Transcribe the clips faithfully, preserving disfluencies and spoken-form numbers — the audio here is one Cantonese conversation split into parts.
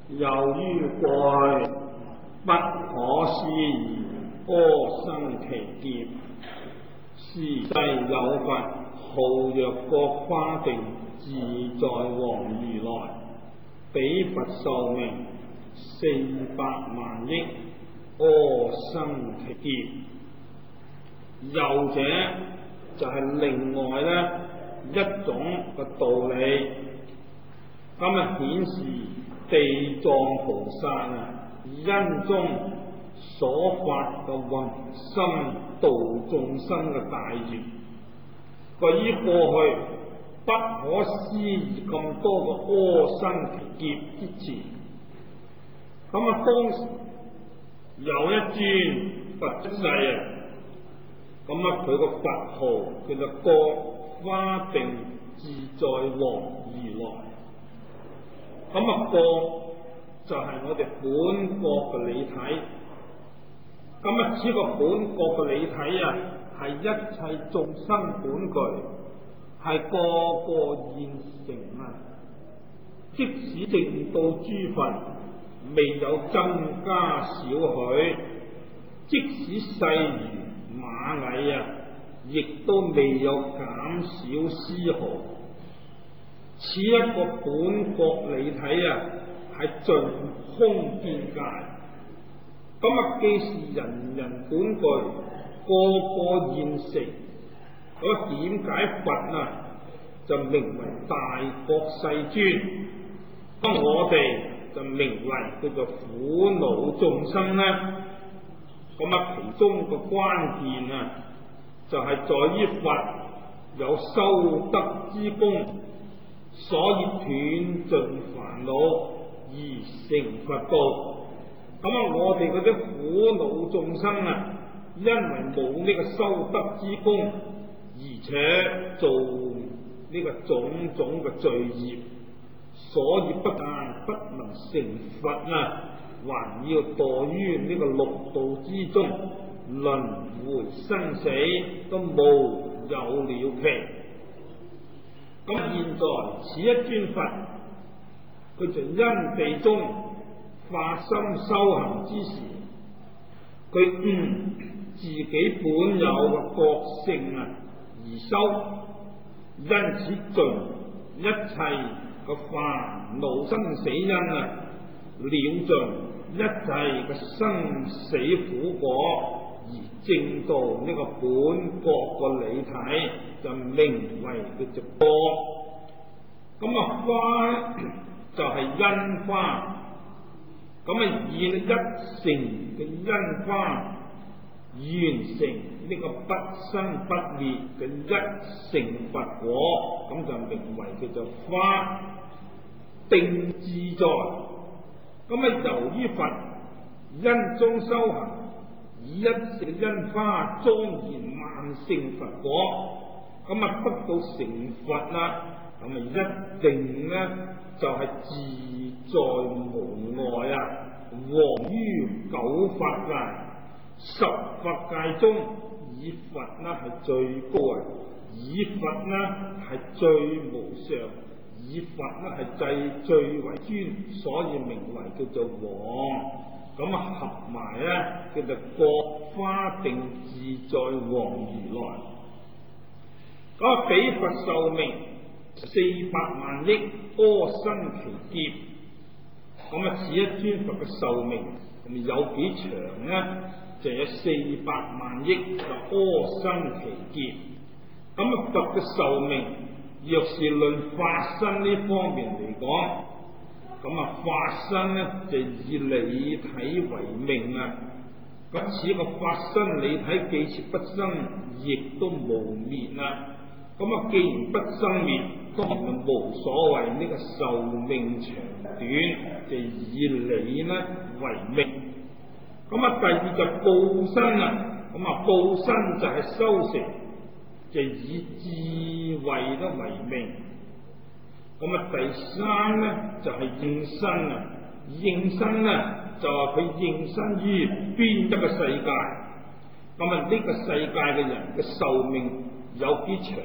由於過去不可思議阿僧祇劫，是世有佛號曰覺華定自在王如來，彼佛壽命四百萬億阿僧祇劫。後者就係另外咧一種嘅道理，咁啊顯示地藏菩薩啊因中所發嘅宏心度眾生嘅大願，對於過去不可思議咁多嘅阿僧祇劫之前，咁啊當時有一尊佛出世啊，咁啊佢個佛號叫做覺華定自在王如來。咁啊覺就係我哋本覺嘅理體，咁啊此個本覺嘅理體啊係一切眾生本具，係個個現成啊，即使淨土諸佛未有增加少許，即使細如螞蟻啊，亦都未有減少絲毫。此一個本覺理體啊，係盡空見界。咁啊，既是人人本具，個個現成，咁點解佛啊就名為大覺世尊？咁我哋就名為叫做苦惱眾生呢？咁啊，其中個關鍵啊，就係、是、在於佛有修德之功，所以斷盡煩惱而成佛道。咁啊，我哋嗰啲苦惱眾生啊，因為冇呢個修德之功，而且做呢個種種嘅罪業，所以不但不能成佛啊，還要墮於呢個六道之中，輪迴生死都無有了期。咁現在此一尊佛，佢就因地中發心修行之時，佢悟自己本有嘅覺性啊而修，因此盡一切嘅煩惱生死因啊，了盡一切嘅生死苦果，而證到呢個本覺個理體，就名為叫做覺。咁啊花就係因花，咁啊以一成嘅因花完成呢個不生不滅嘅一成佛果，咁就名為叫做花定自在。咁啊由於佛因中修行，以一成因花莊嚴萬成佛果，咁啊得到成佛啦，咁啊一定咧就係、是、自在無礙啊，王於九法界。十法界中，以佛呢係最高啊，以佛呢係最無上，以佛呢係最最為尊，所以名為叫做王。咁啊合埋咧叫做覺華定自在王如來。咁啊彼佛壽命四百萬億阿僧祇劫。咁啊此一尊佛嘅壽命咁有幾長呢？就有四百萬億嘅阿僧祇劫。咁啊佛嘅壽命，若是論法身呢方面嚟講，咁啊法身呢就以理體為命啊。咁此個法身理體既是不生，亦都無滅啊。咁啊既然不生滅，當然無所謂呢個壽命長短，就以理呢為命。咁啊，第二就報身啊，咁啊報身就係修成，就以智慧得為命。咁啊，第三咧就係、是、應身啊，應身咧就係佢應身於邊一個世界。咁啊，呢個世界嘅人嘅壽命有幾長，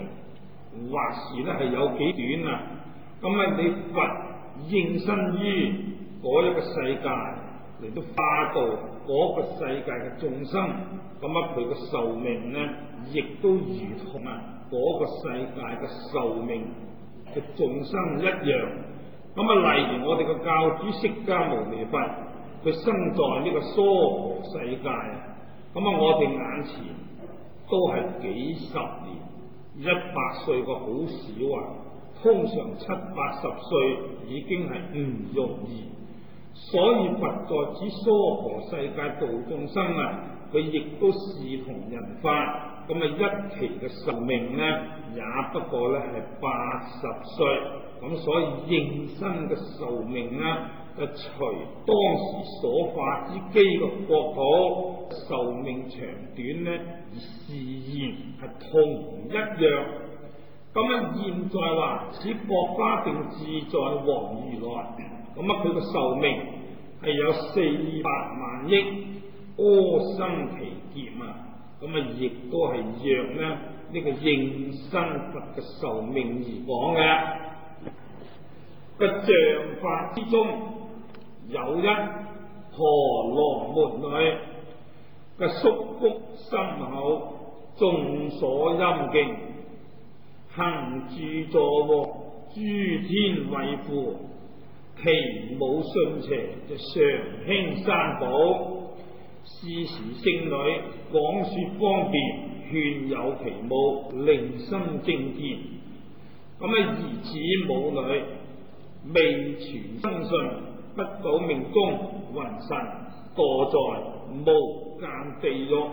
或是咧係有幾短啊？咁啊，你佛應身於嗰一個世界嚟到化度嗰個世界嘅眾生，咁啊佢個壽命咧，亦都如同啊嗰個世界嘅壽命嘅眾生一樣。咁啊，例如我哋嘅教主釋迦牟尼佛，佢生在呢個娑婆世界，咁啊，我哋眼前都係幾十年，一百歲個好少啊，通常七八十歲已經係唔容易。所以佛在指娑婆世界度眾生啊，佢亦都視同人法，咁啊一期嘅壽命呢，也不過咧係八十歲。咁所以應身嘅壽命咧，就隨當時所化之機嘅國土壽命長短咧，而示現係同一樣。咁啊，現在話此國花定自在王如來，咁啊佢個壽命係有四百萬億阿僧祇劫啊，咁啊亦都係讓咧呢個應身佛嘅壽命而講嘅。個像法之中有一婆羅門女嘅宿福深厚，眾所欽敬，行住坐臥，諸天畏附，其母信邪就常興三寶。是時聖女廣說方便，勸誘其母，令心正見。咁啊，而此母女未傳生信，不久命終，魂神墮在無間地獄。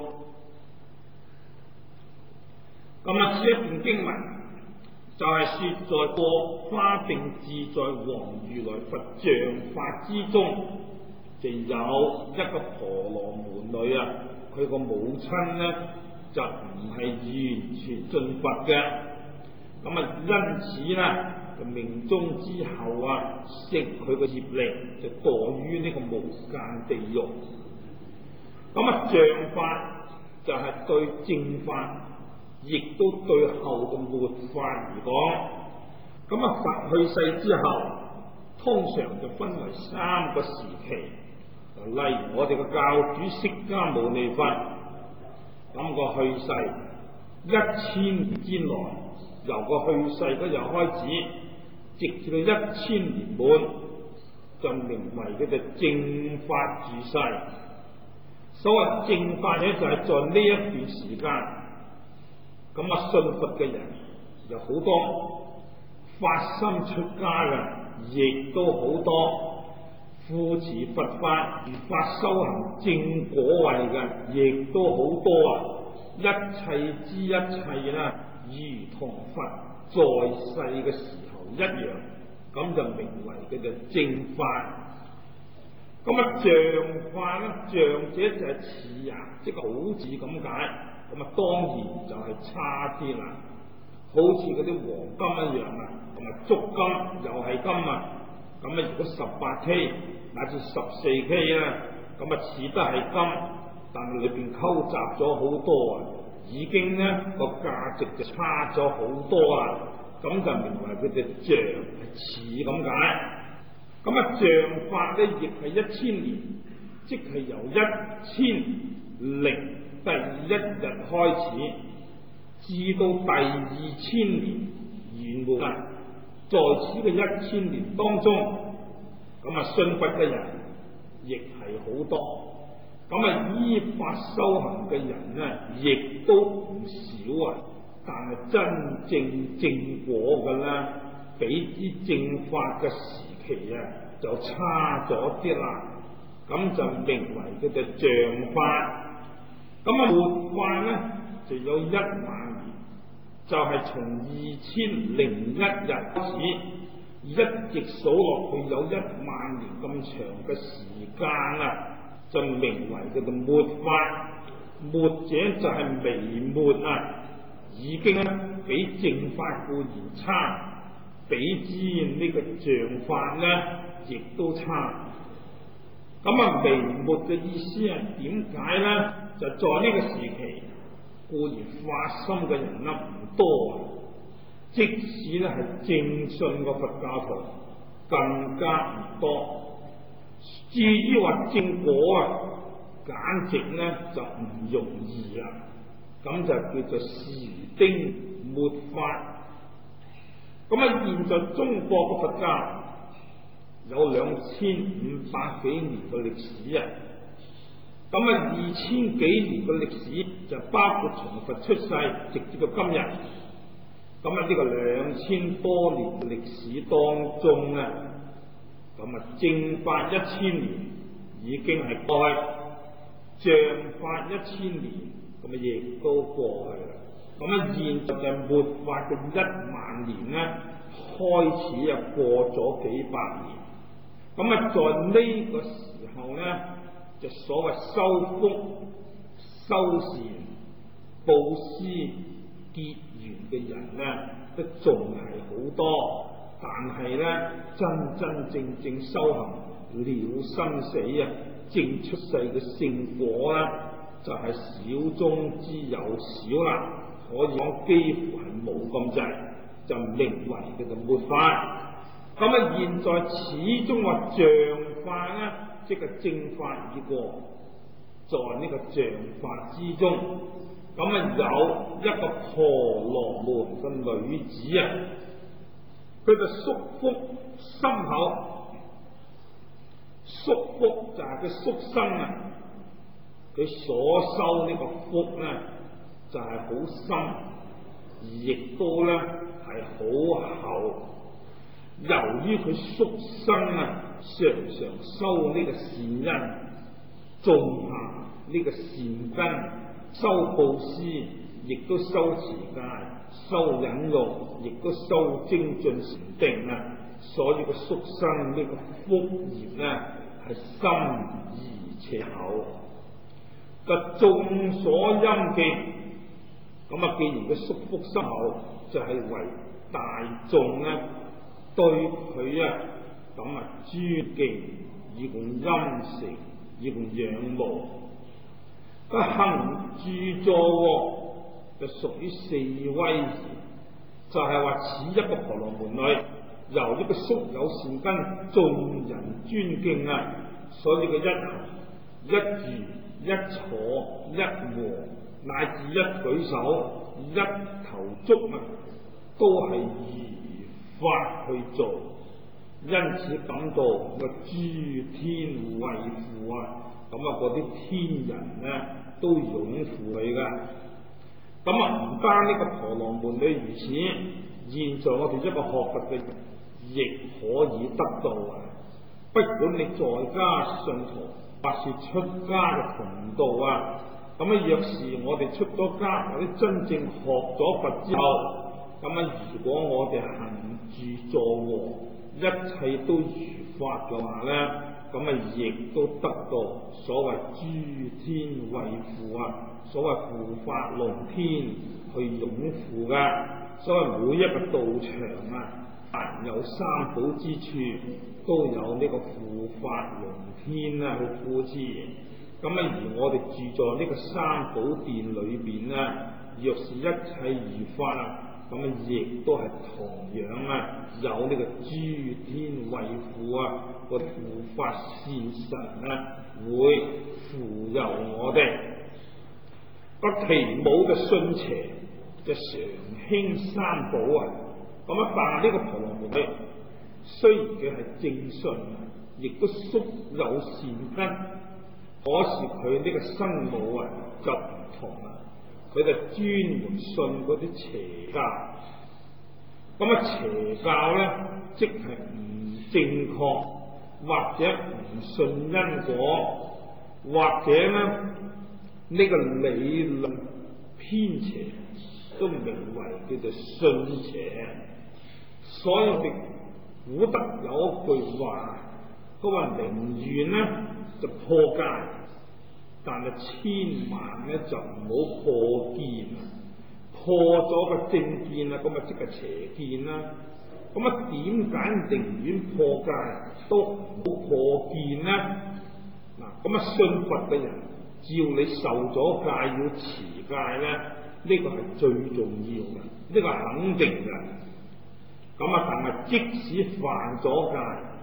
咁啊，此一段經文就係說在國花定自在王如來佛像法之中，就有一個婆羅門女啊，佢個母親呢，就唔係完全信佛嘅。咁啊，因此呢，命終之後啊，食佢個業力就墮於呢個無間地獄。咁啊，像法就係對正法，亦都對後嘅末法而講。咁啊，佛去世之後，通常就分為三個時期。例如我哋嘅教主釋迦牟尼佛，咁個去世一千年之內，由個去世嗰日開始，直至到一千年滿，就名為佢哋正法住世。所謂正法咧，就係在呢一段時間，咁啊信佛嘅人有好多，發心出家嘅亦都好多，扶持佛法而發修行正果位嘅亦都好多啊！一切之一切啦，如同佛在世嘅時候一樣，咁就名為佢嘅正法。咁啊，像法咧，像者就係似啊，即係好似咁解。咁啊，當然就係差啲啦，好似嗰啲黃金一樣啊，同埋足金又係金啊。咁啊，如果十八 K 乃至十四 K 啊，咁啊似得係金，但係裏邊溝雜咗好多啊，已經咧個價值就差咗好多啊。咁就名為佢哋像似咁解。咁啊，像法咧亦係一千年，即係由一千零第一日開始，至到第二千年圓滿。在此嘅一千年當中，咁啊信佛嘅人亦係好多，咁啊依法修行嘅人呢，亦都唔少啊。但係真正正果嘅啦，比之正法嘅時期啊，就差咗啲啦。咁就名為佢嘅像法。咁啊末法咧就有一萬年，就係從二千零一日開始，一直數落去有一萬年咁長嘅時間啊，就名為佢嘅末法。末者就係微末啊，已經咧比正法固然差，比之呢個像法咧亦都差。咁啊微末嘅意思係點解咧？就在呢個時期，固然發心嘅人咧唔多啊，即使咧係正信嘅佛教徒更加唔多。 至於話正果啊，簡直咧就唔容易啊！咁就叫做時丁末法。咁啊，現在中國嘅佛教有兩千五百幾年嘅歷史啊！咁啊，二千幾年嘅歷史就包括從佛出世直至到今日。咁啊，呢個兩千多年嘅歷史當中咧，咁啊，正法一千年已經係過去，像法一千年咁啊，亦都過去啦。咁啊，現在就末法嘅一萬年咧，開始啊過咗幾百年。咁啊，在呢個時候咧，就所謂修福、修善、布施、結緣嘅人咧，都仲係好多，但係咧，真真正正修行了生死啊，證出世嘅聖果咧，就係、是、少中之有少啦，可以講幾乎係冇咁滯，就名為叫做末法。咁啊，現在始終話像法咧，即係正法已過，在呢個像法之中。咁啊，有一個婆羅門嘅女子啊，佢就宿福深厚，宿福就係佢宿生啊，佢所修呢個福咧就係、是、好深，而亦都咧係好厚。由於佢宿生啊，常常修呢個善因，種下呢個善根。修布施，亦都修持戒；修忍辱，亦都修精進禪定啊！所以個宿生呢個福業咧，係深而且厚。就眾所陰敬，咁啊，既然佢宿福深厚，就係、是、為大眾咧對佢啊咁啊尊敬，以共欽承，以共仰慕。個行住坐臥就屬於四威儀，就係、是、話此一個婆羅門女，由呢個宿有善根，眾人尊敬啊，所以個一行、一住、一坐、一臥，乃至一舉手、一頭足啊，都係如法去做，因此感到個諸天畏父啊！咁啊，嗰啲天人咧都擁護佢噶。咁啊，唔單呢個婆羅門女如此，現在我哋一個學佛嘅人亦可以得到啊！不管你在家信徒，或是出家嘅同道啊，咁啊，若是我哋出咗家或者真正學咗佛之後，咁啊，如果我哋行住坐臥，一切都如法嘅話咧，咁啊，亦都得到所謂諸天畏父啊，所謂護法龍天去擁護噶。所謂每一個道場啊，凡有三寶之處，都有呢個護法龍天啊去護持。咁啊，而我哋住在呢個三寶殿裏邊咧，若是一切如法啊，咁啊，亦都係同樣啊，有呢個諸天畏父啊，個護法善神啊，會扶佑我哋。個其母嘅信邪就常興三寶啊，咁啊，但係呢個婆羅門女雖然佢係正信，亦都宿有善根，可是佢呢個生母啊就唔同啦。佢就專門信嗰啲邪教，咁啊邪教咧，即係唔正確，或者唔信因果，或者咧呢、這個理論偏邪，都名為叫做信邪。所以我哋古德有一句話，佢話寧願咧就破戒，但係千萬咧就唔好破見，破咗個正見啊，咁啊即係邪見啦。咁啊點解寧願破戒都唔好破見咧？嗱，咁啊信佛嘅人，只要你受咗戒要持戒咧，呢、這個係最重要嘅，呢、這個係肯定嘅。咁啊，但係即使犯咗戒，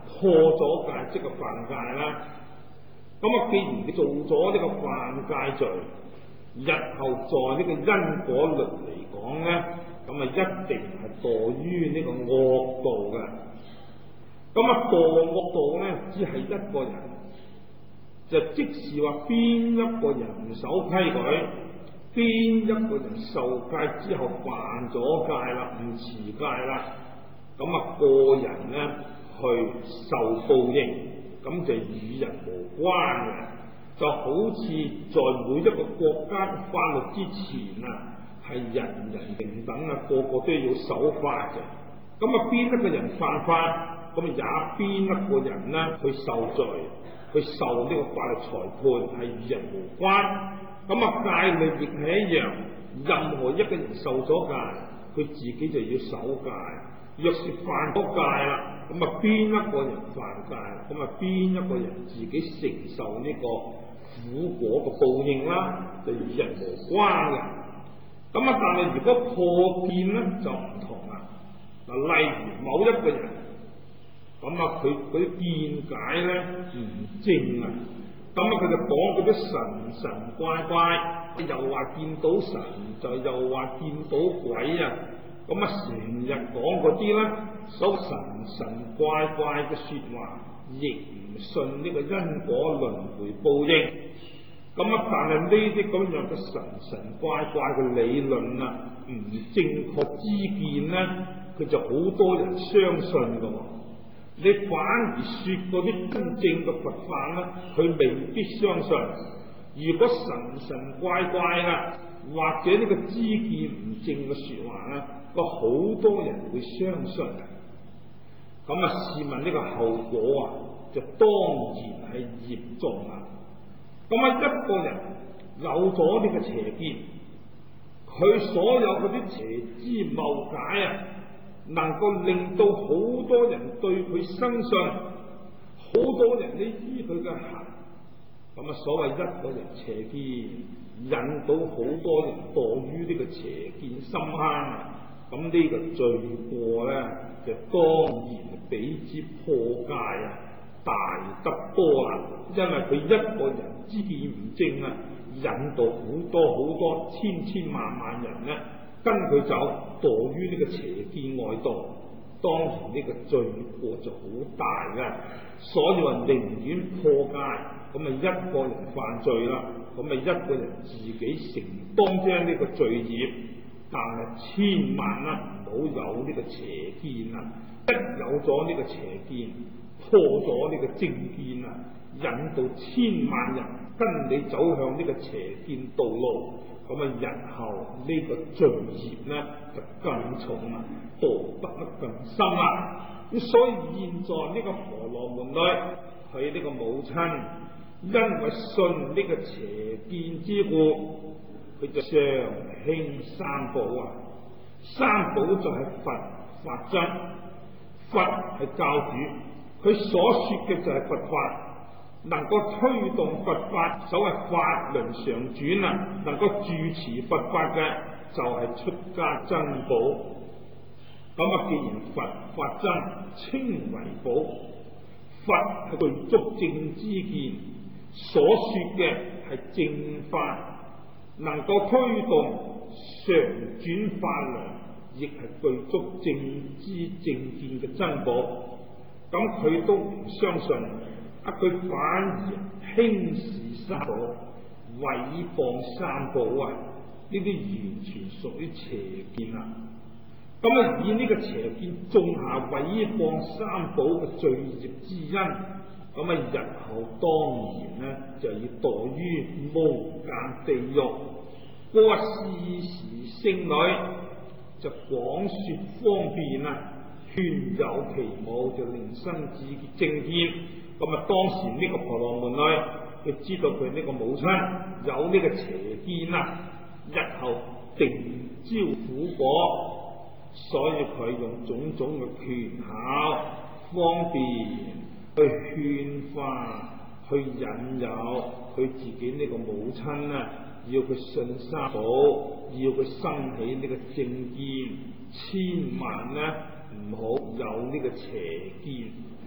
破咗戒即係犯戒啦。咁啊，既然你做咗呢個犯戒罪，日後在呢個因果律嚟講咧，咁啊一定係墮於呢個惡道嘅。咁啊墮惡道咧，只係一個人，就即是話邊一個人唔守規矩，邊一個人受戒之後犯咗戒啦，唔持戒啦，咁啊個人咧去受報應，咁就與人無關嘅。就好似在每一個國家嘅法律之前啊，係人人平等啊，個個都要守法嘅。咁啊邊一個人犯法，咁啊也邊一個人咧去受罪，去受呢個法律裁判，係與人無關。咁啊戒律亦係一樣，任何一個人受咗戒，佢自己就要守戒。若是犯咗戒啦，咁啊邊一個人犯戒，咁啊邊一個人自己承受呢個苦果嘅報應啦，就與人無關嘅。咁啊，但係如果破見咧就唔同啦。嗱，例如某一個人，咁啊佢嗰啲見解咧唔正啊，咁啊佢就講嗰啲神神怪怪，又話見到神，就又話見到鬼啊，咁啊成日講嗰啲咧，所神神怪怪嘅說話，亦唔信呢個因果輪迴報應。咁啊，但係呢啲咁樣嘅神神怪怪嘅理論啊，唔正確之見咧，佢就好多人相信噶。你反而說嗰啲真正嘅佛法咧，佢未必相信。如果神神怪怪啦，或者呢個知見唔正嘅說話咧，個好多人會相信。咁啊，試問呢個後果啊，就當然係嚴重啦。咁啊，一個人有咗呢個邪見，佢所有嗰啲邪知謬解啊，能夠令到好多人對佢生信，好多人呢依佢嘅行。咁啊，所謂一個人邪見，引到好多人墮於呢個邪見深坑啊！咁呢個罪過咧，就當然比之破戒啊大得多啦。因為佢一個人知見唔正啊，引導好多好多千千萬萬人咧跟佢走，墮於呢個邪見外道，當然呢個罪過就好大嘅。所以話寧願破戒，咁咪一個人犯罪啦，咁咪一個人自己承當將呢個罪業，但係千萬啦唔好有呢個邪見啊！一有咗呢個邪見，破咗呢個正見啊，引導千萬人跟你走向呢個邪見道路，咁啊日後呢個罪業咧就更重啦，墮得咧更深啦。咁所以現在呢個婆羅門女，佢呢個母親因為信呢個邪見之故，佢就常興三寶啊。三寶就係佛法僧，佛係教主，佢所說嘅就係佛法，能夠推動佛法，所謂法輪常轉啊，能夠住持佛法嘅就係出家僧寶。咁啊，既然佛法僧稱為寶，佛係具足正知見，所說嘅係正法，能夠推動常轉法輪，亦係具足正知正見嘅僧寶。咁佢都唔相信，啊佢反而輕視三寶，毀謗三寶啊！呢啲完全屬於邪見啊！咁啊，以呢個邪見種下毀謗三寶嘅罪孽之因，咁啊，日後當然咧就要墮於無間地獄。嗰個是時聖女就廣說方便啊，勸誘其母就令生自正見。咁啊，當時呢個婆羅門女，佢知道佢呢個母親有呢個邪見啊，日後定招苦果。所以佢用種種嘅權巧方便去勸化、去引誘佢自己呢個母親啊，要佢信三寶，要佢生起呢個正見，千萬咧唔好有呢個邪見。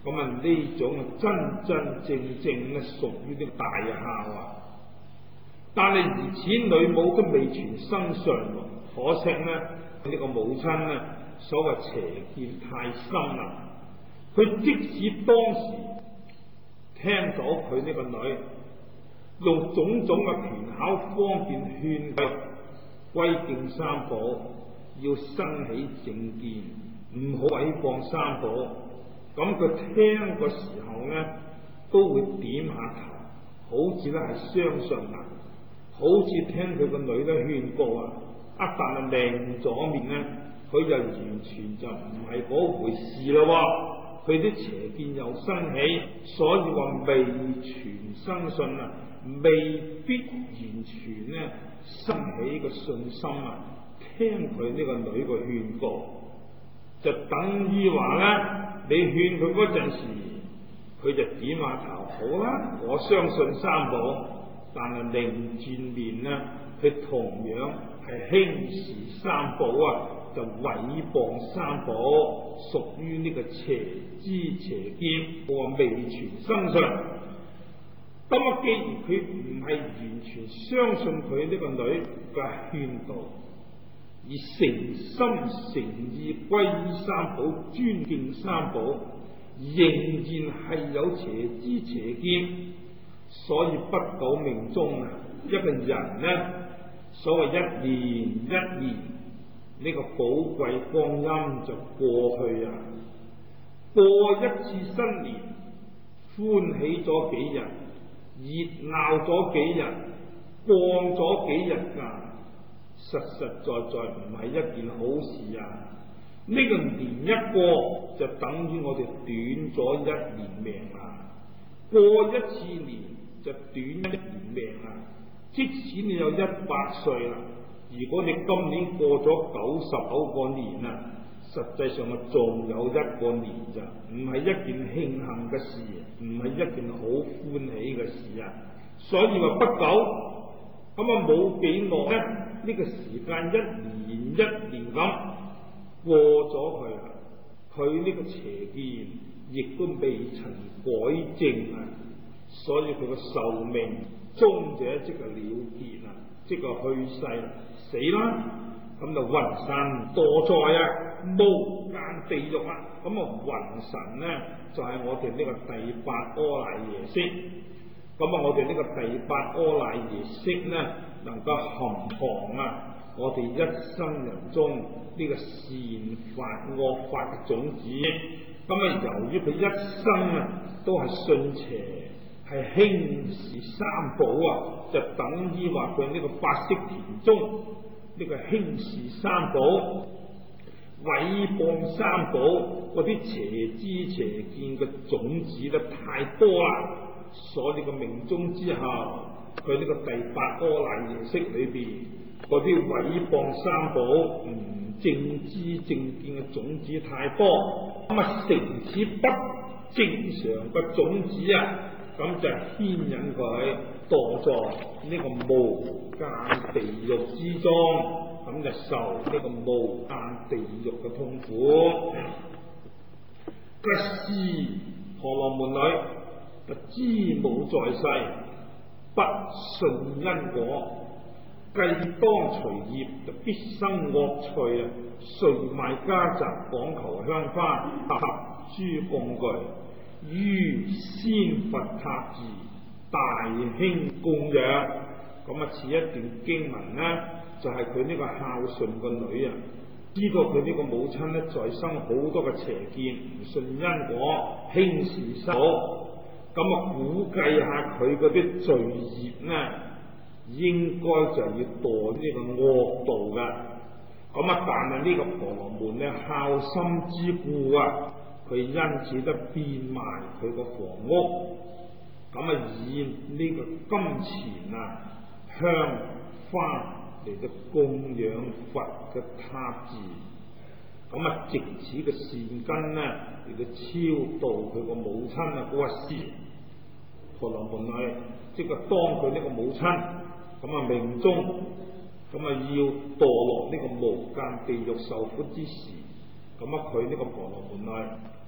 咁啊呢種真真正正咧屬於啲大孝啊！但係兒子女母都未全生上喎，可惜呢，呢、這個母親呢，所謂邪見太深啦。佢即使當時聽到佢呢個女用種種嘅權巧方便勸佢歸敬三寶，要生起正見，唔好毀謗三寶，咁佢聽嘅時候呢，都會點下頭，好似咧係相信啊。好似聽佢個女咧勸告啊，一旦係另咗面咧，佢就完全就唔係嗰回事咯喎。佢啲邪見又生起，所以話未全生信啊，未必完全咧生起個信心啊。聽佢呢個女個勸告，就等於話咧，你勸佢嗰陣時，佢就點下頭，好啦，我相信三寶。但係另轉面呢，佢同樣係輕視三寶啊，就毀謗三寶，屬於呢個邪知邪見，我話未全生信。咁啊，既然佢唔係完全相信佢呢個女嘅勸導，而誠心誠意歸依三寶、尊敬三寶，仍然係有邪知邪見。所以不久命中啊，一個人呢，所謂一年一年呢、這個寶貴光陰就過去啊，過一次新年，歡喜咗幾日，熱鬧咗幾日，放咗幾日假，實實在在唔係一件好事啊！呢、這個年一過，就等於我哋短咗一年命啊！過一次年。就短一年命啊！即使你有一百歲啦，如果你今年過咗九十九個年啊，實際上啊仲有一個年咋，唔係一件慶幸嘅事，唔係一件好歡喜嘅事啊！所以話不久，咁啊冇幾耐咧，呢、這個時間一年一年咁過咗去啦，佢呢個邪見亦都未曾改正啊！所以佢個壽命終者即係了結啊，即係去世死啦，咁就雲神墮在啊無間地獄啦。咁啊雲神呢就係、是、我哋呢個第八阿賴耶識。咁啊我哋呢個第八阿賴耶識呢，能夠含藏啊我哋一生人中呢個善法惡法嘅種子。咁啊由於佢一生啊都係信邪，係輕視三寶啊，就等於話佢呢個八識田中呢、這個輕視三寶、毀謗三寶嗰啲邪知邪見嘅種子咧太多啦，所以呢個命中之後，佢呢個第八阿賴耶識裏邊嗰啲毀謗三寶、唔正知正見嘅種子太多，咁啊成此不正常嘅種子啊！咁就牽引佢墮在呢個無間地獄之中，咁就受呢個無間地獄嘅痛苦。吉斯婆羅門女，就知母在世，不信因果，計當隨業，就必生惡趣啊！遂賣家宅，講求香花合諸供具。於先佛塔寺大興供養，咁啊，似一段經文呢，就係佢呢個孝順個女啊，知道佢呢個母親呢，在生好多嘅邪見，唔信因果，輕視三寶，咁啊，估計下佢嗰啲罪業呢，應該就要墮呢個惡道噶，咁啊，但係呢個婆羅門呢，孝心之故啊。佢因此都變賣佢個房屋，咁啊以呢個金錢啊、香花嚟到供養佛嘅塔寺，咁啊藉此嘅善根呢嚟到超度佢個母親啊嗰個師婆羅門女，即係當佢呢個母親咁啊命中咁啊要墮落呢個無間地獄受苦之時，咁啊佢呢個婆羅門女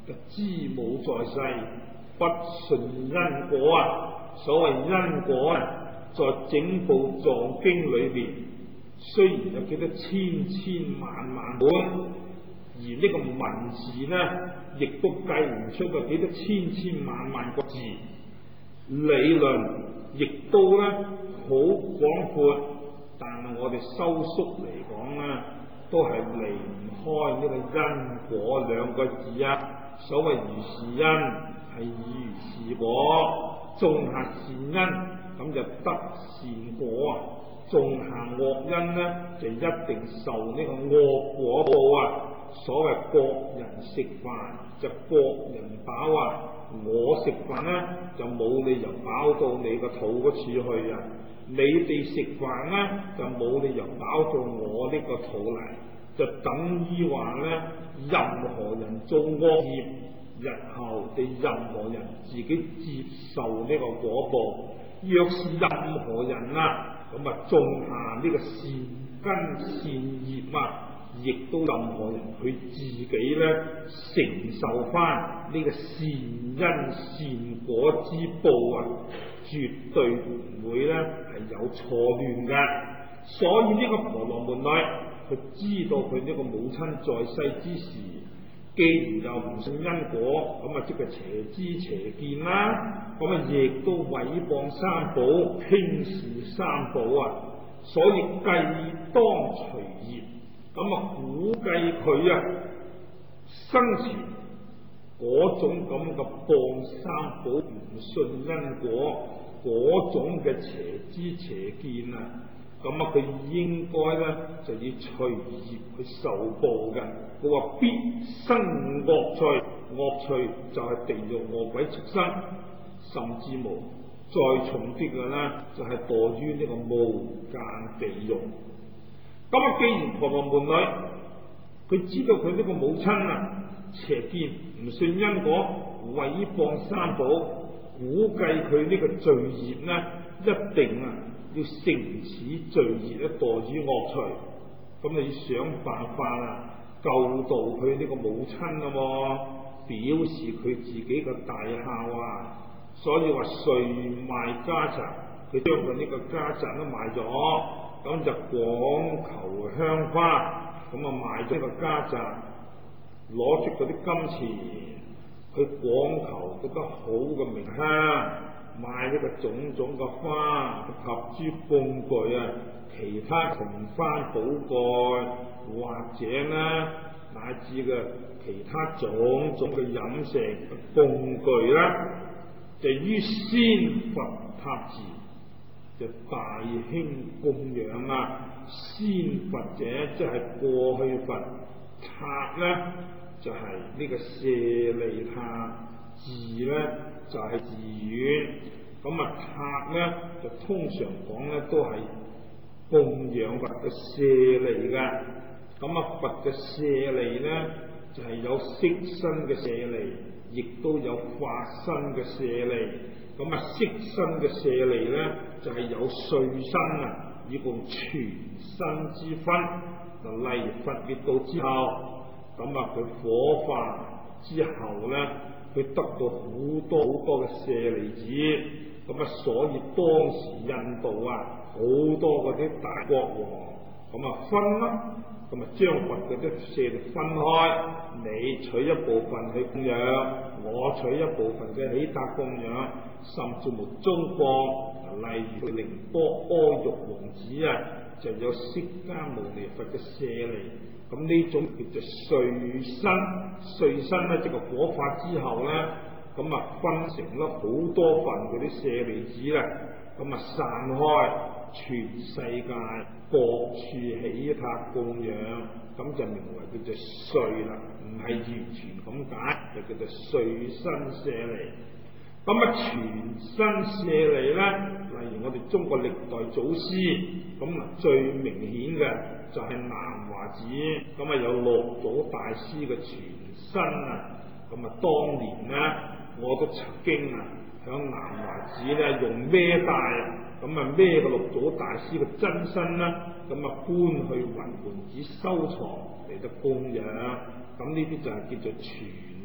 就知母在世，不順因果啊！所謂因果啊，在整部藏經裏邊，雖然有幾多千千萬萬本，而呢個文字呢，亦都計唔出個幾多千千萬萬個字，理論亦都呢好廣闊，但係我哋收縮嚟講呢，都係離唔開呢個因果兩個字啊！所謂如是因，係以如是果，種下善因，咁就得善果啊！種下惡因呢，就一定受呢個惡果報啊！所謂各人食飯就各人飽啊！我食飯呢，就冇理由飽到你個肚嗰處去啊！你哋食飯呢，就冇理由飽到我呢個肚嚟，就等於話呢，任何人做惡業，日後地任何人自己接受呢個果報。若是任何人啊，咁啊種下呢個善根善業啊，亦都任何人佢自己呢承受翻呢個善因善果之報啊，絕對唔會呢係有錯亂嘅。所以呢個婆羅門女，佢知道佢呢個母親在世之時，既然又唔信因果，咁啊即係邪知邪見啦，咁啊亦都毀謗三寶，輕視三寶啊，所以計當隨業，咁啊估計佢啊生前嗰種咁嘅謗三寶唔信因果嗰種嘅邪知邪見啊，咁啊佢應該咧就要隨業去受報嘅。佢話必生惡趣，惡趣就係地獄餓鬼畜生，甚至無再重啲嘅咧，就係墮於呢個無間地獄。咁啊，既然婆羅門女佢知道佢呢個母親啊邪見，唔信因果，毀謗三寶，估計佢呢個罪業呢，一定啊要乘此罪業咧墮於惡趣。咁你要想辦法啊！救度佢呢個母親啊，表示佢自己嘅大孝啊，所以話歲賣家宅，佢將佢呢個家宅都賣咗，咁就廣求香花，咁啊賣咗個家宅，攞出嗰啲金錢，佢廣求覺得好嘅名香，買呢個種種嘅花及諸供具啊，其他同番寶蓋。或者呢，乃至嘅其他種種嘅飲食工具啦，就於先佛塔寺就大興供養啊！先佛者即係過去佛，塔呢就係、是、呢個舍利塔，寺呢就係、是、寺院。咁啊塔呢就通常講呢都係供養佛嘅舍利噶。咁啊，佛嘅舍利呢，就係、是、有色身嘅舍利，亦都有法身嘅舍利。咁啊，色身嘅舍利呢，就係、是、有碎身啊，以共全身之分。嗱，例如佛滅度之後，咁啊佢火化之後呢，佢得到好多好多嘅舍利子。咁啊，所以當時印度啊，好多嗰啲大國王，咁啊分啦。咁啊，將佛嘅啲舍利分開，你取一部分去供養，我取一部分嘅起達供養，甚至乎中國，例如寧波阿育王子啊，就有釋迦牟尼佛嘅舍利。咁呢種叫做碎身，碎身咧即係火化之後咧，咁啊分成咗好多份嗰啲舍利子啦，咁啊散開全世界。各處起塔供養，咁就名為叫做碎啦，唔係完全咁解，就叫做碎身舍利。咁啊，全身舍利咧，例如我哋中國歷代祖師，咁啊最明顯嘅就係南華寺，咁啊有六祖大師嘅全身啊，咁啊當年咧我都曾經啊響南華寺咧用孭帶啊。咁啊，孭個六祖大師嘅真身啦，咁啊搬去雲門寺收藏嚟到供養，咁呢啲就係叫做全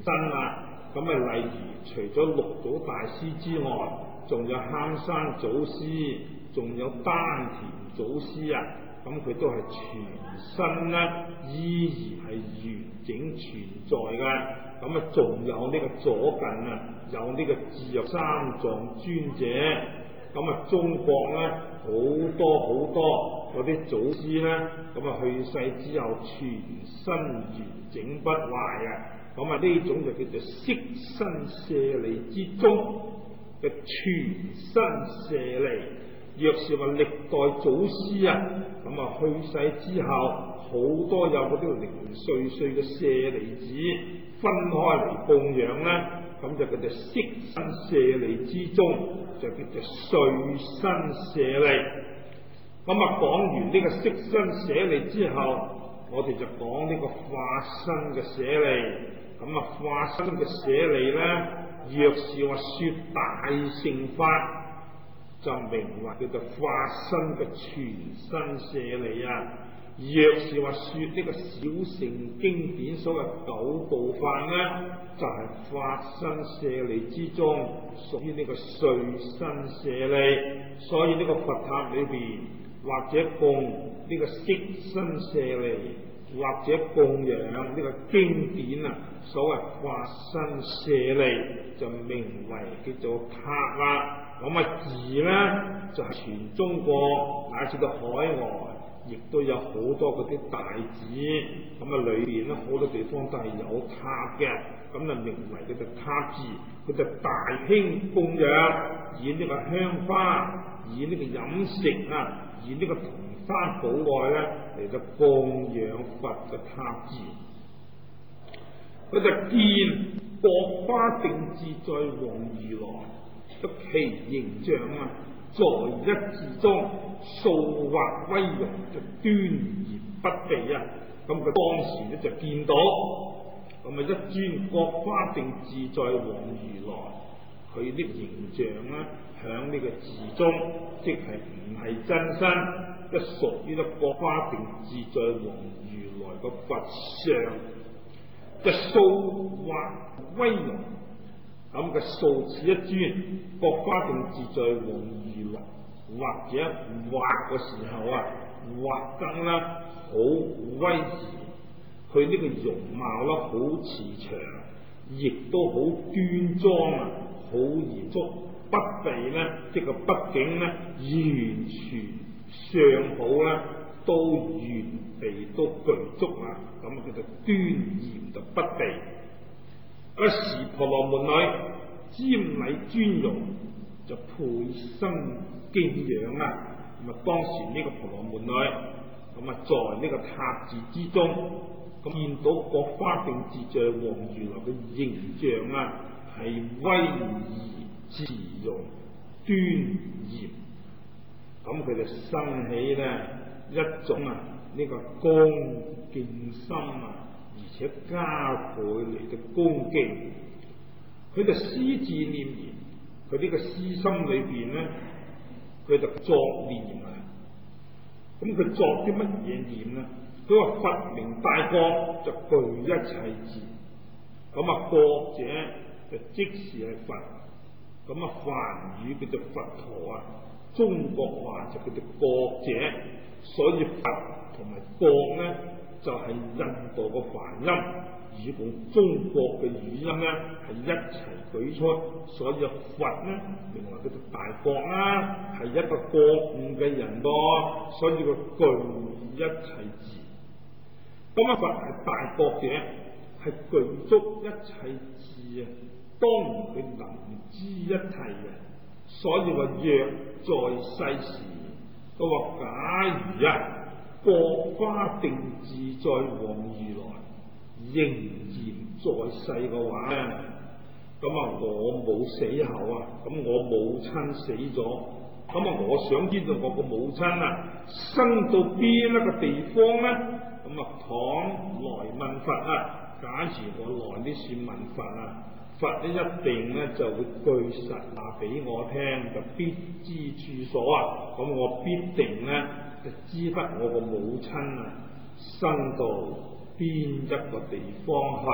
真啦。咁啊，例如除咗六祖大師之外，仲有坑山祖師，仲有丹田祖師啊。咁佢都係全身咧依然係完整存在嘅。咁啊，仲有呢個左近啊，有呢個智藥三藏尊者。咁啊，中國咧好多好多嗰啲祖師咧，咁啊去世之後全身完整不壞啊！咁啊呢種就叫做色身舍利之中嘅全身舍利。若是話歷代祖師啊，咁啊去世之後好多有嗰啲零零碎碎嘅舍利子分開嚟供養咧，咁就叫做色身舍利之中，就叫做碎身舍利。咁啊講完呢個色身舍利之後，我哋就講呢個化身嘅舍利。咁啊化身嘅舍利咧，若是話說大乘法，就名為叫做化身嘅全身舍利啊。若是話說呢個小乘經典所謂九部法咧，就係、是、化身舍利之中屬於呢個碎身舍利。所以呢個佛塔裏邊或者供呢個色身舍利，或者供養呢個經典啊，所謂化身舍利就名為叫做塔啦。咁啊字咧就係、是、全中國乃至到海外，亦都有好多嗰啲大字。咁啊裏邊咧好多地方都係有塔嘅，咁啊名為叫做塔字。佢就大興供養，以呢個香花，以呢個飲食啊，以呢個同花寶蓋咧嚟到供養佛嘅塔字。佢就見各花定自在王如來，得其形象啊，在一字中素畫威容，就端嚴不避啊。咁佢當時咧就見到，咁啊一尊各花定自在王如來，佢啲形象咧響呢個字中，即係唔係真身，一屬於咧各花定自在王如來個佛像，嘅素畫威容。咁嘅素似一尊各花定自在王如來，或者畫嘅時候啊，畫得啦好威儀，佢呢個容貌啦好慈祥，亦都好端莊啊，好嚴肅，不備咧，即係個畢竟咧完全相好啦，都完備都具足啊，咁叫做端嚴就不備。一時婆羅門女瞻禮尊容，就倍生敬仰啊！咁啊，當時呢個婆羅門女咁啊，在呢個塔寺之中，咁見到各花定自在王如來嘅形象啊，係威儀慈容端嚴，咁佢就生起咧一種啊呢、這個恭敬心啊。而且加倍嚟嘅恭敬，佢就思自念言，佢呢個思心裏邊咧，佢就作念啊。咁佢作啲乜嘢念咧？佢話佛名大覺就具一切智，咁啊覺者就即是係佛，咁啊梵語叫做佛陀啊，中國話就叫做覺者，所以佛同埋覺咧，就係印度個梵音，以共中國嘅語音咧係一齊舉出，所以佛咧名為叫做大覺啦，係一個覺悟嘅人噃，所以佢具一切智。咁啊佛係大覺者，係具足一切智啊，當然佢能知一切嘅，所以話若在世時，佢話假如啊。各花定自在王如來仍然在世嘅話咧，咁啊我冇死後啊，咁我母親死咗，咁啊我想知道我個母親啊生到邊一個地方咧，咁啊倘來問佛啊，假如我來呢算問佛啊，佛咧一定咧就會據實話俾我聽，就必知處所啊，咁我必定咧就知得我個母親啊生到邊一個地方去，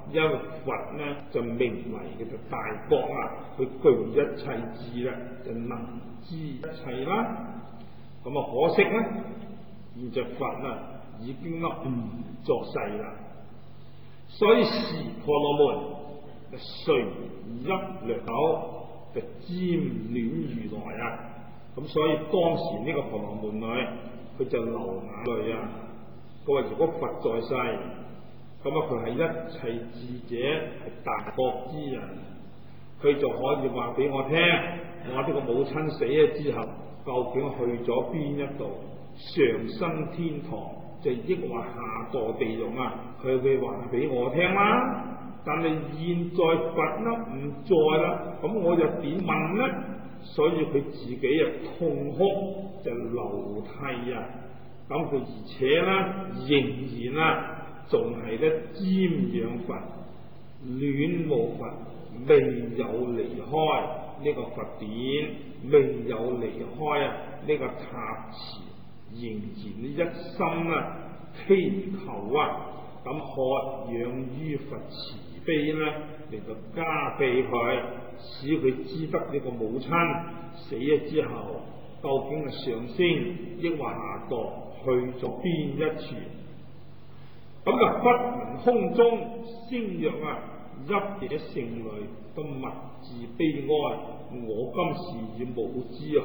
因為佛呢就名為嘅就大覺啊，佢具一切智啦，就能知一切啦。咁啊可惜咧，現在佛啊已經咧唔作世啦，所以時婆羅門就隨一掠口就瞻戀如來啊。咁所以當時呢個婆羅門女佢就流眼淚啊。佢話如果佛在世，咁啊佢係一切智者，係大覺之人，佢就可以話俾我聽，我呢個母親死咗之後，究竟去咗邊一度，上生天堂，就抑或下墮地獄啊？佢會話俾我聽啦。但係現在佛呢唔在啦，咁我又點問呢？所以佢自己啊痛哭就流涕啊。咁佢而且咧仍然啊仲係咧瞻仰佛、戀慕佛，未有離開呢個佛典，未有離開啊呢個塔池，仍然呢一心啊祈求啊，咁渴仰於佛慈悲咧嚟到加庇佢，使佢知得呢個母親死咗之後究竟係上升抑或下墮，去咗邊一處。咁就忽聞空中聲曰啊，泣者聖女都默自悲哀，我今時已無知去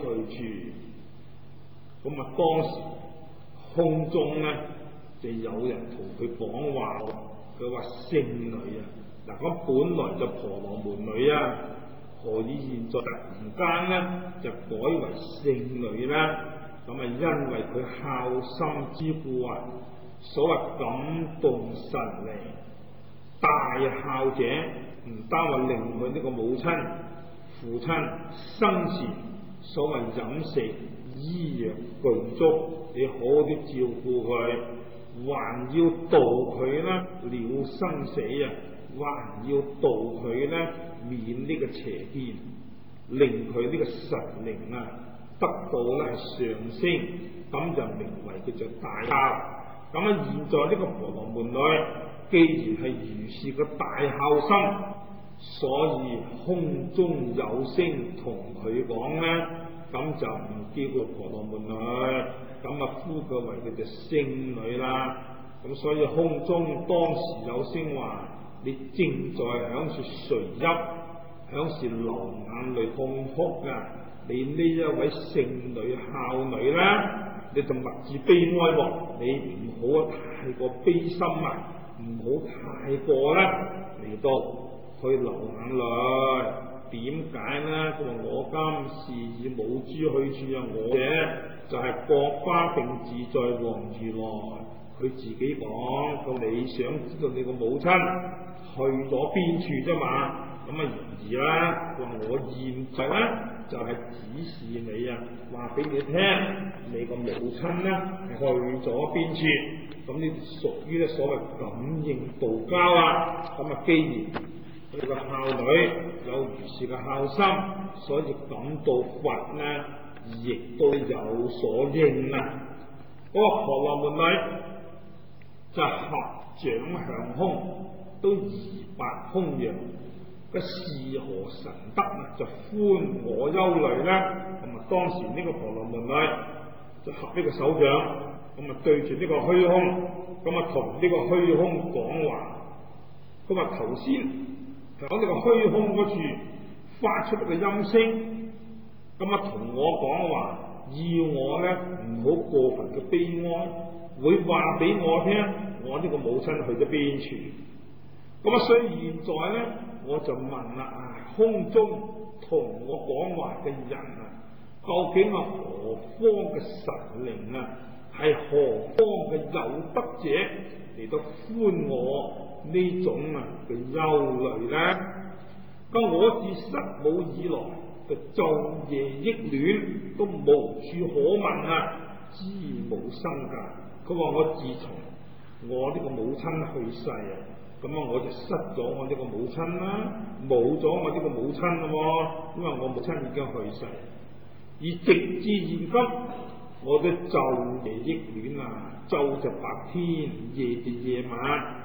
處。咁啊當時空中咧就有人同佢講話，佢話聖女啊，嗱咁本來就婆羅門女啊，何以現在突然間咧就改為聖女咧？咁啊，因為佢孝心之故啊，所謂感動神靈，大孝者唔單話令佢呢個母親、父親生前所謂飲食、醫藥具足，你好好啲照顧佢，還要度佢咧了生死啊，還要度佢咧免呢個邪見，令佢呢個神靈啊得到咧上升，咁就名為叫做大孝。咁啊，現在呢個婆羅門女既然係如是個大孝心，所以空中有聲同佢講咧，咁就唔叫佢婆羅門女，咁啊呼佢為佢嘅聖女啦。咁所以空中當時有聲話：你正在響處垂泣，響處流眼淚痛哭啊！你呢一位聖女孝女啦，你就默自悲哀喎，你唔好太過悲心啊，唔好太過啦嚟到去流眼淚。點解呢？佢話我今時已無諸去處啊！我嘅就係覺華定自在王如來，佢自己講，咁你想知道你個母親去咗邊處啫嘛？咁啊然而啦，話我現在咧就係、是、指示你啊，話俾你聽，你個母親咧去咗邊處，咁呢屬於咧所謂感應道交啊。咁啊，既然佢個孝女有如是嘅孝心，所以感到佛呢亦都有所應啊。嗰、那個婆羅門女就合掌向空，都儀白空揚。個是何神德啊？就寬我憂慮啦。咁啊，當時呢個婆羅門女就合呢個手掌，咁啊對住呢個虛空，咁啊同呢個虛空講話。咁啊頭先喺呢個虛空嗰處發出一個音聲，咁啊同我講話，要我咧唔好過分嘅悲哀，會話俾我聽，我呢個母親去咗邊處。咁啊，所以現在咧。我就問啦，啊，空中同我講話嘅人啊，究竟係何方嘅神靈啊？係何方嘅有德者嚟到寬我呢種啊嘅憂慮咧？咁我自失母以來，就晝夜憶戀，都無處可問啊，知無生㗎。佢話我自從我呢個母親去世啊。咁啊，我就失咗我呢個母親啦，冇咗我呢個母親啦，因為我母親已經去世，而直至現今，我都晝夜憶戀啊，晝就白天，夜就夜晚，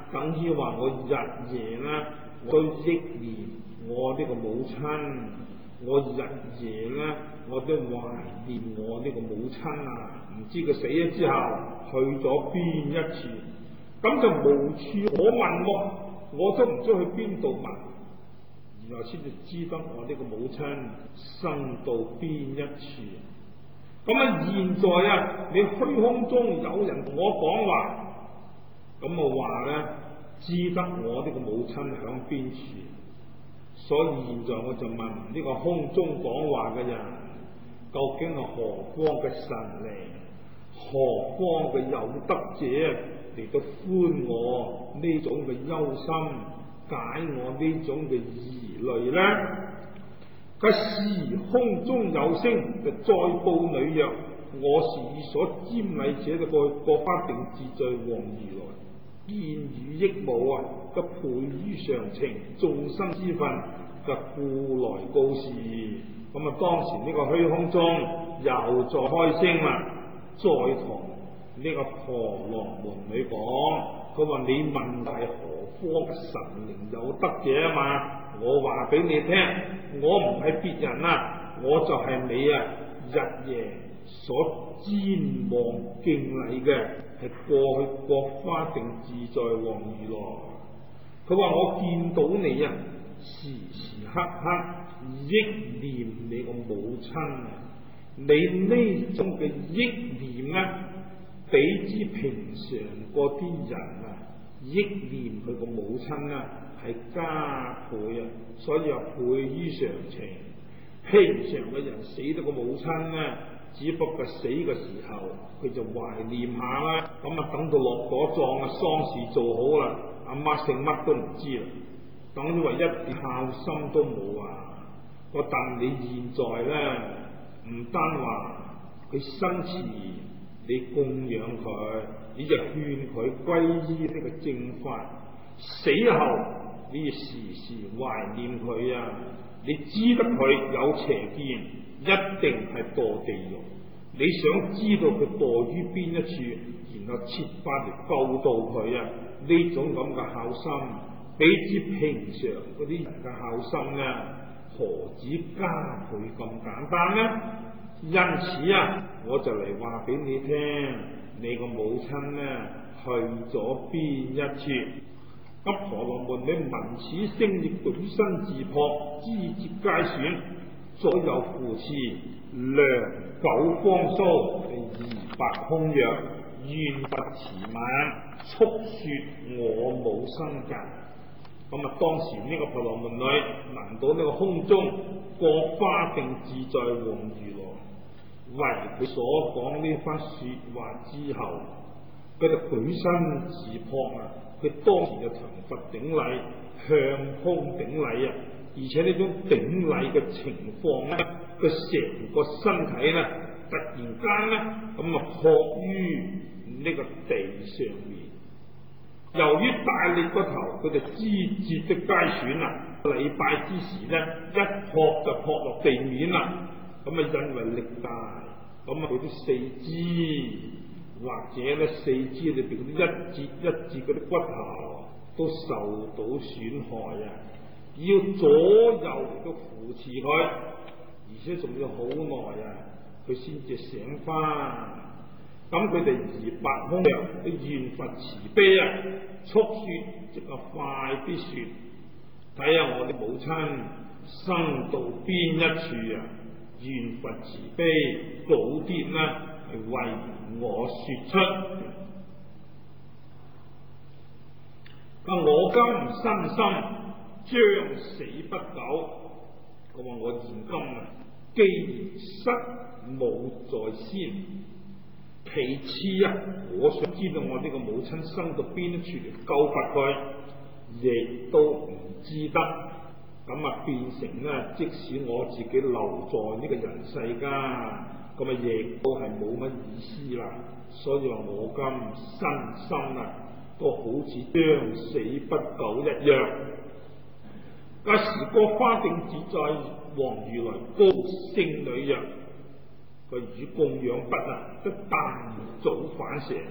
等於話我日夜咧，我都憶念我呢個母親，我日夜咧，我都懷念我呢個母親啊！唔知佢死咗之後去咗邊一處，咁就無處可問喎，我都唔知去邊度問，然後先至知得我呢個母親生到邊一處。咁啊，現在啊，你虛空中有人同我講話，咁我話咧，知得我呢個母親響邊處，所以現在我就問呢個空中講話嘅人，究竟係何方嘅神靈，何方嘅有德者嚟到寬我呢種嘅憂心，解我呢種嘅疑慮呢？個時空中有聲，就再報女曰：我是以所瞻禮者嘅個個花定自在王如來，見語益母啊，個倍於常情，眾生之分，就故來告示。咁啊，當時呢個虛空中又再開聲啦，再同呢個婆羅門女講，佢話你問係何方嘅神靈有德者啊嘛？我話俾你聽，我唔係別人啊，我就係你啊日夜所瞻望敬禮嘅，係過去國花定自在王如來。佢話我見到你啊，時時刻刻憶念你個母親啊，你呢種嘅憶念啊，比之平常嗰啲人啊憶念佢個母親啊係加倍啊，所以話倍於常情。平常嘅人死咗個母親咧，只不過死嘅時候佢就懷念下啦，咁啊等到落咗葬啊，喪事做好啦，阿媽姓乜都唔知啦，等於話一啲孝心都冇啊。我但你現在咧，唔單話佢生前你供養佢，你就勸佢歸依呢個正法，死後你要時時懷念佢啊！你知得佢有邪見，一定係墮地獄。你想知道佢墮於邊一處，然後設法嚟救度佢啊！呢種咁嘅孝心，比之平常嗰啲人嘅孝心呢，何止加倍咁簡單呢？因此啊，我就嚟話俾你聽，你個母親呢去咗邊一處？咁婆羅門女聞此聲，亦舉身自撲，肢節皆損，左右扶持，良久方蘇，疑白空曰：願佛慈晚，速說我母身格。咁啊，當時呢個婆羅門女聞到呢個空中國花定自在王如來為佢所講呢番說話之後，佢就舉身自撲啊！佢當時就層佛頂禮，向空頂禮啊！而且呢種頂禮嘅情況咧，佢成個身體咧，突然間咧咁啊撲於呢個地上面。由於大力個頭，佢就肢節的皆損啦。禮拜之時咧，一撲就撲落地面啦。咁啊，因為力大，咁啊佢啲四肢或者咧四肢裏邊嗰啲一節一節嗰啲骨頭都受到損害啊！要左右都扶持佢，而且仲要好耐啊，佢先至醒翻。咁佢哋疑白空曰：你願佛慈悲啊，速說，即係快啲說，睇下我啲母親生到邊一處啊！願佛慈悲，早啲啦，係為我說出。咁我今身心將死不久，咁話我現今啊，既然失母在先，其次啊，我想知道我呢個母親生到邊一處嚟救拔佢，亦都唔知得。咁啊，變成咧，即使我自己留在呢個人世間，咁啊，亦都係冇乜意思啦。所以話我今身心啊，都好似將死不久一樣。嗰時個花定自在王如來高聲女曰：佢與供養不啊，得但早反射，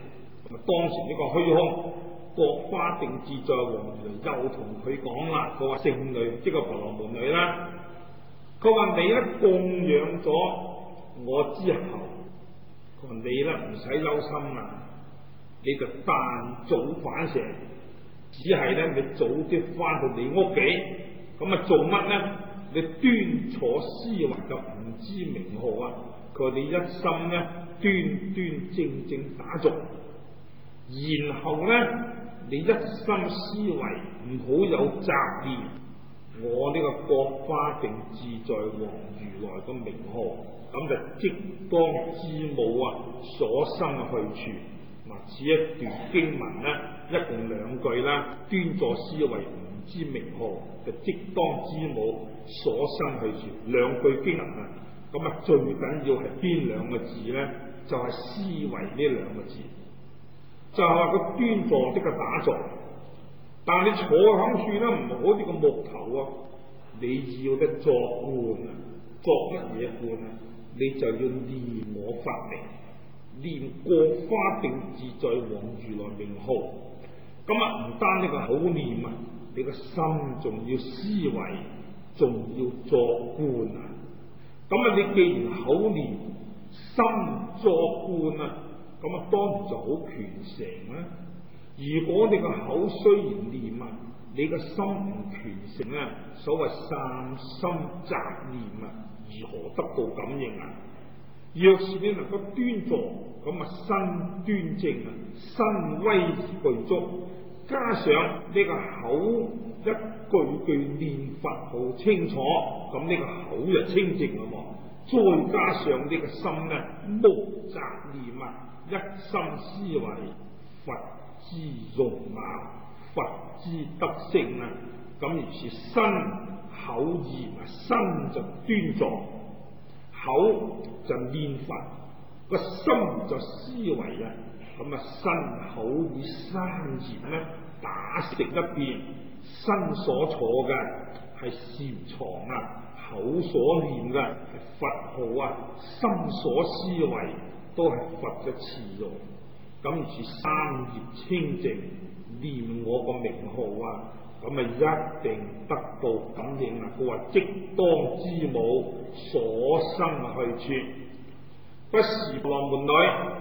當時呢個虛空覺華定自在王如來又同佢講啦，佢話聖女即係婆羅門女啦，佢話你咧供養咗我之後，佢話你咧唔使憂心啦，你就但早返城，只係咧你早啲翻到你屋企，咁啊做乜咧？你端坐思維就唔知名號啊！佢話你一心咧端端正正打坐，然後咧你一心思維唔好有雜念，我呢個覺華定自在王如來嘅名號，咁就即當知母啊所生去處。嗱，此一段經文咧，一共兩句啦，端坐思維唔知名號，就即當知母所生去處，兩句經文啊。咁啊，最緊要係邊兩個字咧？就係、是、思維呢兩個字，就係話個端坐即係打坐，但係你坐響處咧，唔好似個木頭啊，你要得作觀啊，作乜嘢觀啊？你就要念我法名，念覺華定自在王如來名號。咁啊，唔單呢個口念啊，你個心仲要思維，仲要作觀啊。咁啊，你既然口念，心作觀啊，咁啊當然就好虔誠啦。如果你個口雖然念啊，你個心唔虔誠啊，所謂散心雜念啊，如何得到感應啊？若是你能夠端坐，咁啊身端正啊，身威而具足，加上呢個口一句句念佛號清楚，咁呢個口就清淨啦。再加上呢個心咧無雜念啊，一心思維佛之容貌、佛之德性啊，咁於是身口意啊，身就端坐，口就念佛，個心就思維啊，咁啊身口意三業咧打成一片，身所坐嘅係禪床啊，口所念嘅係佛號啊，心所思維都係佛嘅慈容，咁於是三業清淨，念我個名號啊，咁啊一定得到感應啊！佢話即當知母所生去處，不是婆羅門女，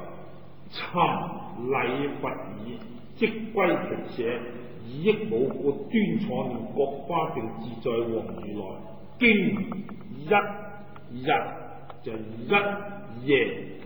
尋禮佛已，即歸其舍，以益母故端坐念覺華定自在王如來，經一日就一夜